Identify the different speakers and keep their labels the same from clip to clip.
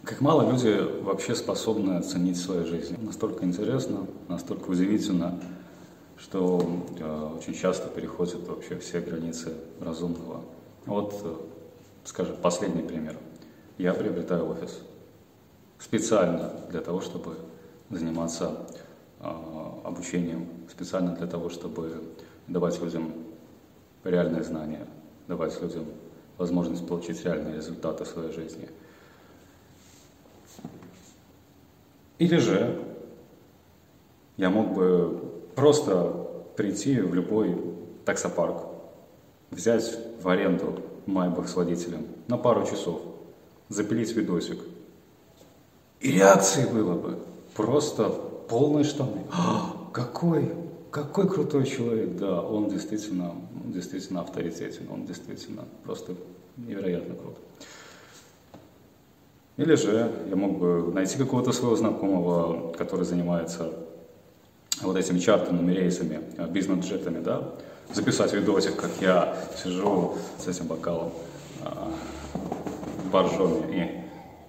Speaker 1: Как мало люди вообще способны оценить свою жизнь. Настолько интересно, настолько удивительно, что очень часто переходят вообще все границы разумного. Вот, скажем, последний пример. Я приобретаю офис специально для того, чтобы заниматься обучением, специально для того, чтобы давать людям реальные знания, давать людям возможность получить реальные результаты в своей жизни. Или же я мог бы просто прийти в любой таксопарк, взять в аренду Майбах с водителем на пару часов, запилить видосик. И реакции было бы просто полные штаны. Какой крутой человек, да, он действительно авторитетен, он действительно просто невероятно крут. Или же я мог бы найти какого-то своего знакомого, который занимается вот этими чартерными рейсами, бизнес-джетами, да, записать видосик, как я сижу с этим бокалом в боржоме,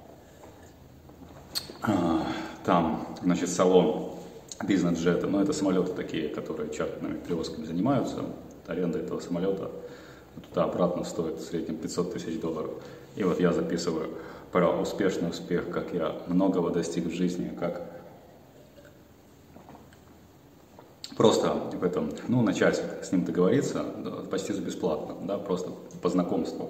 Speaker 1: и там, значит, салон бизнес-джета, но это самолеты такие, которые чартерными перевозками занимаются, аренда этого самолета туда-обратно стоит в среднем $500 тысяч. И вот я записываю про успешный успех, как я многого достиг в жизни, как просто в этом, на часик с ним договориться, почти за бесплатно, да, просто по знакомству.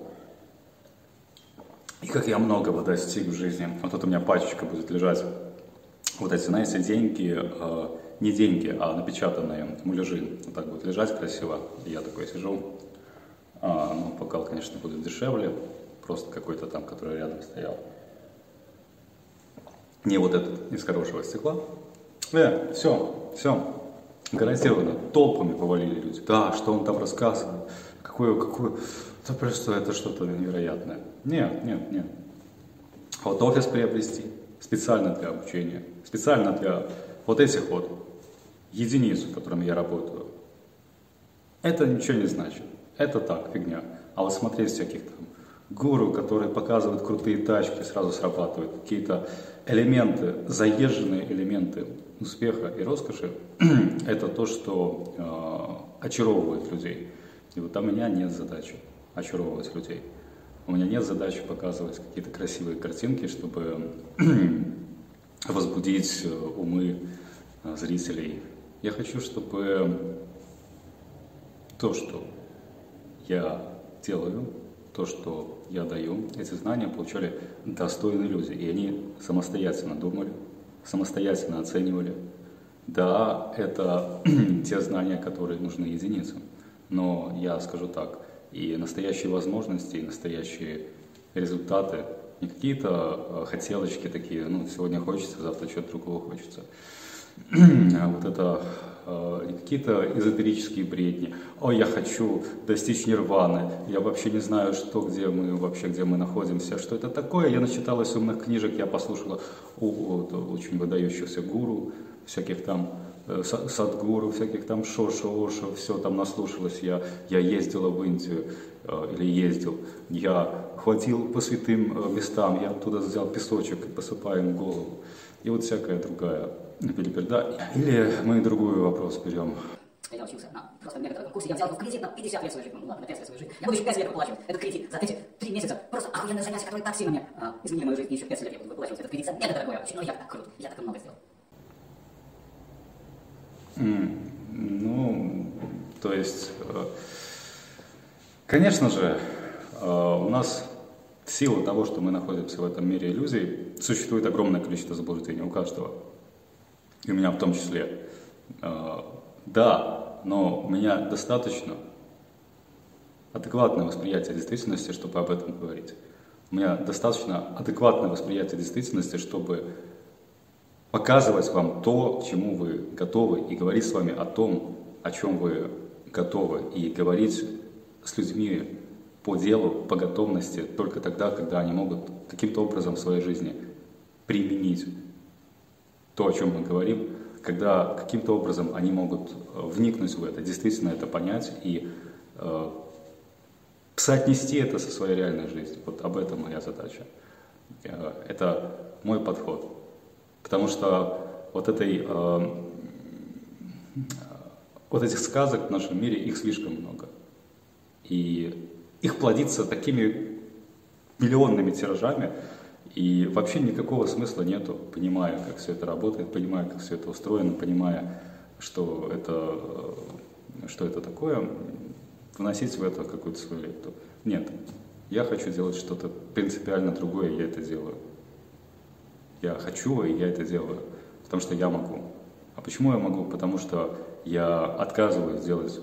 Speaker 1: И как я многого достиг в жизни. Вот тут у меня пачечка будет лежать, вот эти, знаете, деньги, не деньги, а напечатанные муляжи, вот так будет лежать красиво. И я такой сижу, бокал, конечно, будет дешевле, просто какой-то там, который рядом стоял. Не вот этот, из хорошего стекла. Все. Гарантированно, толпами повалили люди. Да, что он там рассказывает, это просто это что-то невероятное. Нет. Вот офис приобрести специально для обучения, специально для вот этих вот единиц, с которыми я работаю. Это ничего не значит. Это так, фигня. А вот смотреть всяких там гуру, которые показывают крутые тачки, сразу срабатывают какие-то элементы, заезженные элементы успеха и роскоши, это то, что очаровывает людей. И вот у меня нет задачи очаровывать людей. У меня нет задачи показывать какие-то красивые картинки, чтобы возбудить умы зрителей. Я хочу, чтобы то, что я делаю, то, что я даю, эти знания получали достойные люди. И они самостоятельно думали, самостоятельно оценивали. Да, это те знания, которые нужны единицам. Но я скажу так, и настоящие возможности, и настоящие результаты, не какие-то хотелочки такие, сегодня хочется, завтра что-то другого хочется. Вот это не какие-то эзотерические бредни. Я хочу достичь нирваны, я вообще не знаю, где мы находимся, что это такое. Я начиталась умных книжек, я послушала очень выдающихся гуру, всяких там садгуру, всяких там шошо, все там наслушалась. Я ездила в Индию, я ходил по святым местам, я оттуда взял песочек и посыпаю им голову. И вот всякая другая белиберда. Или мы другой вопрос берем.
Speaker 2: Я учился на просто некотором курсе, я взял его в кредит на 50 лет своей жизни, на 5 лет своей жизни. Я буду еще 5 лет выплачивать этот кредит за эти 3 месяца. Просто охуенное занятие, которое так сильно мне изменило мою жизнь. И еще 5 лет я буду выплачивать этот кредит за мега дорогое обучение. Но я так крут, я так много сделал.
Speaker 1: То есть, конечно же, у нас в силу того, что мы находимся в этом мире иллюзий, существует огромное количество заблуждений у каждого. И у меня в том числе. Да, но у меня достаточно адекватное восприятие действительности, чтобы об этом говорить. У меня достаточно адекватное восприятие действительности, чтобы показывать вам то, к чему вы готовы, и говорить с вами о том, о чем вы готовы, и говорить с людьми по делу, по готовности только тогда, когда они могут каким-то образом в своей жизни применить то, о чем мы говорим, когда каким-то образом они могут вникнуть в это, действительно это понять и соотнести это со своей реальной жизнью. Вот об этом моя задача. Это мой подход. Потому что вот этих сказок в нашем мире, их слишком много. И их плодится такими миллионными тиражами, и вообще никакого смысла нету, понимая, как все это работает, понимая, как все это устроено, понимая, что это такое, вносить в это какую-то свою лепту. Нет, я хочу делать что-то принципиально другое, и я это делаю. Я хочу, и я это делаю, потому что я могу. А почему я могу? Потому что я отказываюсь делать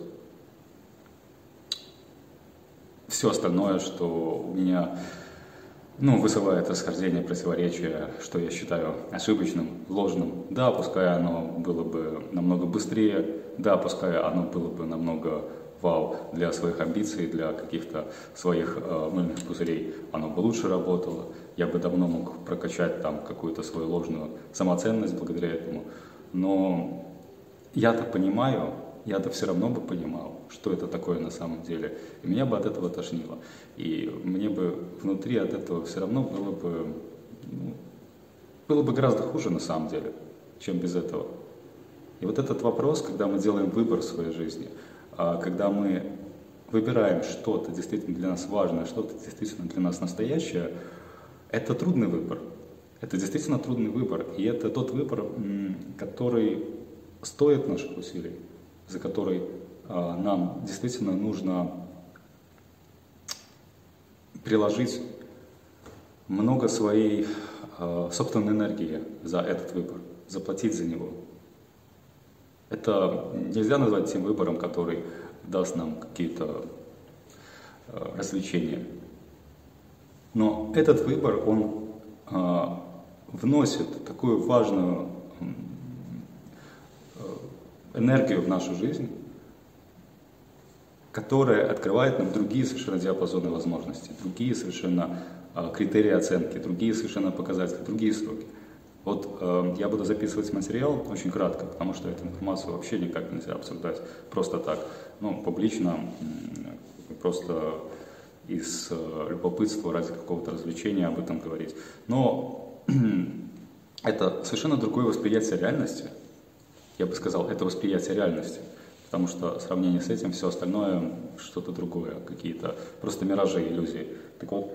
Speaker 1: все остальное, что у меня вызывает расхождение, противоречия, что я считаю ошибочным, ложным. Да, пускай оно было бы намного быстрее, да, пускай оно было бы намного вау для своих амбиций, для каких-то своих мыльных пузырей, оно бы лучше работало. Я бы давно мог прокачать там какую-то свою ложную самоценность благодаря этому. Но я-то понимаю, я-то все равно бы понимал, что это такое на самом деле. И меня бы от этого тошнило. И мне бы внутри от этого все равно было бы гораздо хуже на самом деле, чем без этого. И вот этот вопрос, когда мы делаем выбор в своей жизни, когда мы выбираем что-то действительно для нас важное, что-то действительно для нас настоящее, это трудный выбор. Это действительно трудный выбор. И это тот выбор, который стоит наших усилий, за который нам действительно нужно приложить много своей собственной энергии за этот выбор, заплатить за него. Это нельзя назвать тем выбором, который даст нам какие-то развлечения. Но этот выбор, он вносит такую важную энергию в нашу жизнь, которая открывает нам другие совершенно диапазоны возможностей, другие совершенно критерии оценки, другие совершенно показатели, другие сроки. Вот я буду записывать материал очень кратко, потому что эту информацию вообще никак нельзя обсуждать просто так, публично, просто из любопытства ради какого-то развлечения об этом говорить. Но это совершенно другое восприятие реальности. Я бы сказал, это восприятие реальности, потому что в сравнении с этим все остальное что-то другое, какие-то просто миражи, иллюзии. Так вот,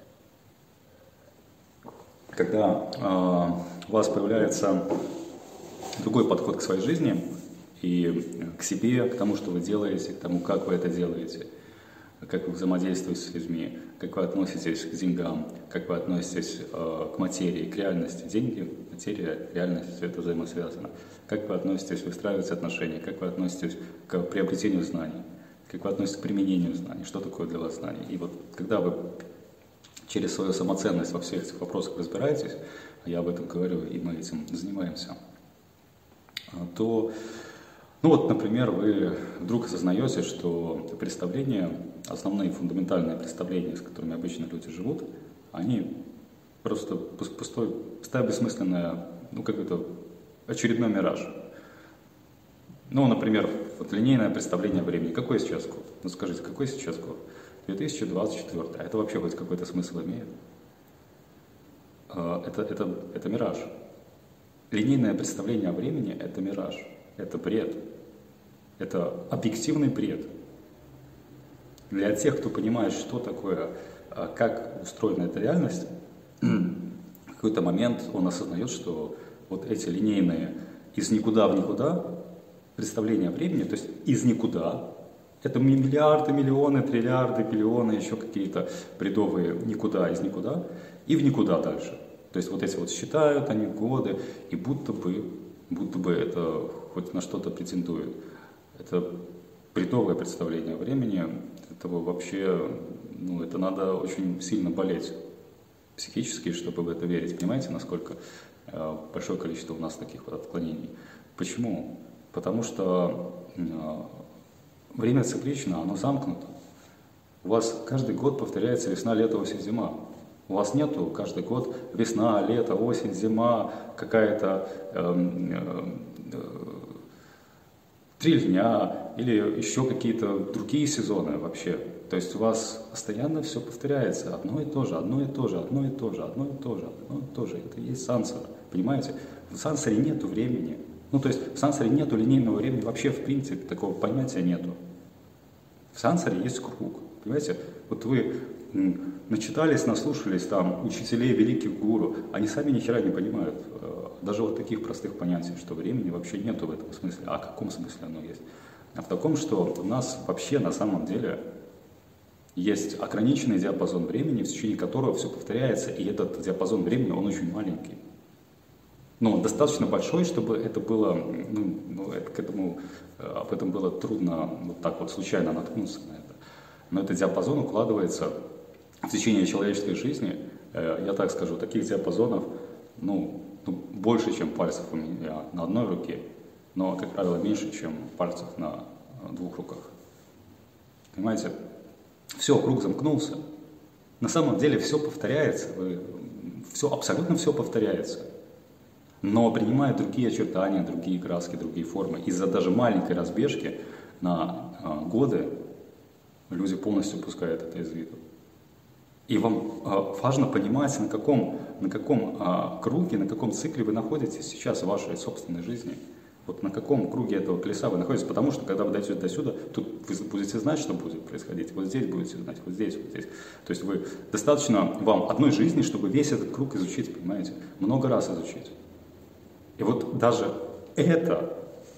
Speaker 1: когда у вас появляется другой подход к своей жизни и к себе, к тому, что вы делаете, к тому, как вы это делаете, как вы взаимодействуете с людьми, как вы относитесь к деньгам, как вы относитесь к материи, к реальности. Деньги, материя, реальность, все это взаимосвязано. Как вы относитесь, выстраиваете отношения, как вы относитесь к приобретению знаний, как вы относитесь к применению знаний, что такое для вас знание. И вот когда вы через свою самоценность во всех этих вопросах разбираетесь, а я об этом говорю, и мы этим занимаемся, то, например, вы вдруг осознаете, что представления, основные фундаментальные представления, с которыми обычно люди живут, они просто пустой, бессмысленное, какой-то очередной мираж. Например, линейное представление о времени. Какой сейчас год? Скажите, какой сейчас год? 2024. А это вообще хоть какой-то смысл имеет? Это мираж. Линейное представление о времени – это мираж. Это бред. Это объективный бред. Для тех, кто понимает, что такое, как устроена эта реальность, в какой-то момент он осознает, что вот эти линейные из никуда в никуда представления о времени, то есть из никуда, это миллиарды, миллионы, триллиарды, биллионы, еще какие-то бредовые никуда из никуда, и в никуда дальше. То есть вот эти вот считают они годы, и будто бы это хоть на что-то претендует. Это бредовое представление о времени, этого вообще, это надо очень сильно болеть психически, чтобы в это верить. Понимаете, насколько большое количество у нас таких вот отклонений? Почему? Потому что время циклично, оно замкнуто. У вас каждый год повторяется весна, лето, осень, зима. У вас нету каждый год весна, лето, осень, зима, какая-то 3 дня или еще какие-то другие сезоны вообще. То есть у вас постоянно все повторяется, одно и то же, одно и то же, одно и то же, одно и то же, одно и то же. Это и есть сансара, понимаете? В сансаре нету времени. Ну, то есть в сансаре нету линейного времени, вообще в принципе такого понятия нету. В сансаре есть круг, понимаете? Вот вы начитались, наслушались там учителей, великих гуру, они сами ни хера не понимают даже вот таких простых понятий, что времени вообще нету в этом смысле. А в каком смысле оно есть? А в таком, что у нас вообще на самом деле есть ограниченный диапазон времени, в течение которого все повторяется, и этот диапазон времени, он очень маленький. Но он достаточно большой, чтобы это было, об этом было трудно вот так вот случайно наткнуться на это. Но этот диапазон укладывается в течение человеческой жизни, я так скажу, таких диапазонов, больше, чем пальцев у меня на одной руке, но, как правило, меньше, чем пальцев на двух руках. Понимаете? Все, круг замкнулся. На самом деле все повторяется, абсолютно все повторяется. Но принимает другие очертания, другие краски, другие формы. Из-за даже маленькой разбежки на годы люди полностью упускают это из виду. И вам важно понимать, на каком круге, на каком цикле вы находитесь сейчас в вашей собственной жизни. Вот на каком круге этого колеса вы находитесь, потому что когда вы дойдете до сюда, тут вы будете знать, что будет происходить, вот здесь будете знать, вот здесь, вот здесь. То есть достаточно вам одной жизни, чтобы весь этот круг изучить, понимаете, много раз изучить. И вот даже это,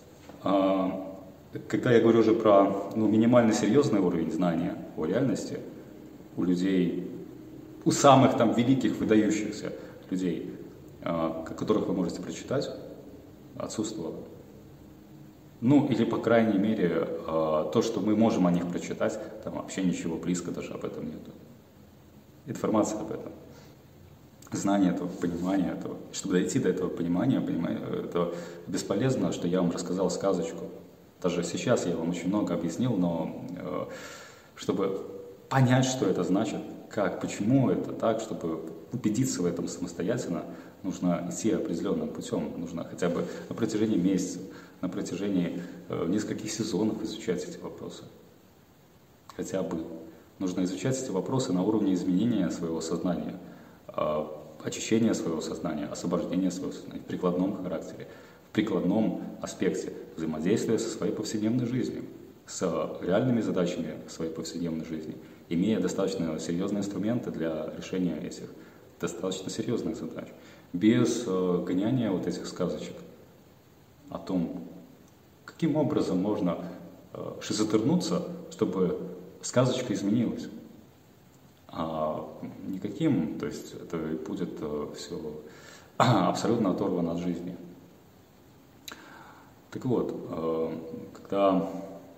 Speaker 1: когда я говорю уже про минимально серьезный уровень знания о реальности, у людей, у самых там великих, выдающихся людей, которых вы можете прочитать, отсутствовало. Или, по крайней мере, то, что мы можем о них прочитать, там вообще ничего близко даже об этом нету. Информация об этом. Знание этого, понимание этого. Чтобы дойти до этого понимания, это бесполезно, что я вам рассказал сказочку. Даже сейчас я вам очень много объяснил, но чтобы понять, что это значит, как, почему это так, чтобы убедиться в этом самостоятельно, нужно идти определенным путем. Нужно хотя бы на протяжении месяцев, на протяжении нескольких сезонов изучать эти вопросы. Хотя бы. Нужно изучать эти вопросы на уровне изменения своего сознания, очищения своего сознания, освобождения своего сознания в прикладном характере, в прикладном аспекте взаимодействия со своей повседневной жизнью, с реальными задачами своей повседневной жизни, имея достаточно серьезные инструменты для решения этих достаточно серьезных задач, без гоняния вот этих сказочек о том, каким образом можно шизотернуться, чтобы сказочка изменилась. А никаким, то есть это будет все абсолютно оторвано от жизни. Так вот, когда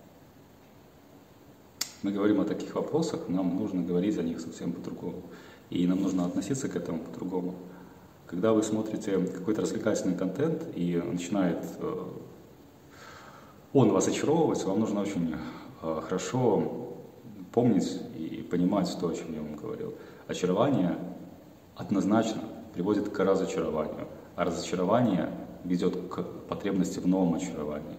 Speaker 1: мы говорим о таких вопросах, нам нужно говорить о них совсем по-другому. И нам нужно относиться к этому по-другому. Когда вы смотрите какой-то развлекательный контент и начинает он вас очаровывать, вам нужно очень хорошо помнить и понимать то, о чем я вам говорил. Очарование однозначно приводит к разочарованию, а разочарование ведет к потребности в новом очаровании.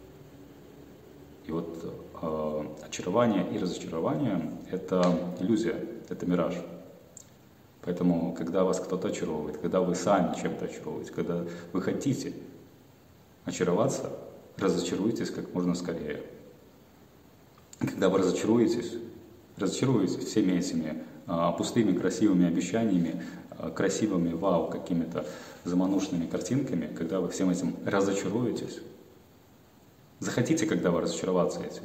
Speaker 1: И вот очарование и разочарование – это иллюзия, это мираж. Поэтому, когда вас кто-то очаровывает, когда вы сами чем-то очаровываете, когда вы хотите очароваться, разочаруйтесь как можно скорее. Когда вы разочаруетесь всеми этими пустыми красивыми обещаниями, красивыми вау какими-то заманушными картинками, когда вы всем этим разочаруетесь, захотите, когда вы разочароваться этим,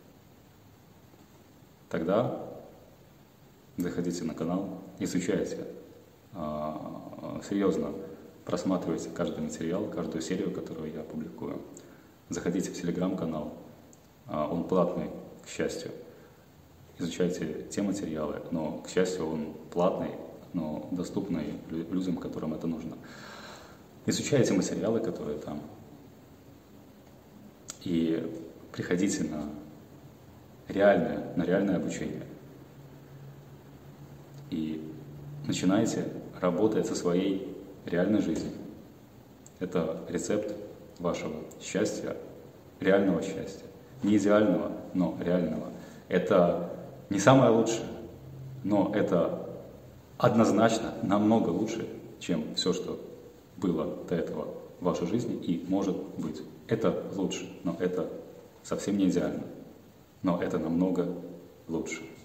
Speaker 1: тогда заходите на канал, изучайте, серьезно просматривайте каждый материал, каждую серию, которую я публикую. Заходите в телеграм-канал, он платный, к счастью. Изучайте те материалы, но, к счастью, он платный, но доступный людям, которым это нужно. Изучайте материалы, которые там, и приходите на реальное обучение. И начинайте работать со своей реальной жизнью. Это рецепт вашего счастья, реального счастья. Не идеального, но реального. Это не самое лучшее, но это однозначно намного лучше, чем все, что было до этого в вашей жизни и может быть. Это лучше, но это совсем не идеально, но это намного лучше.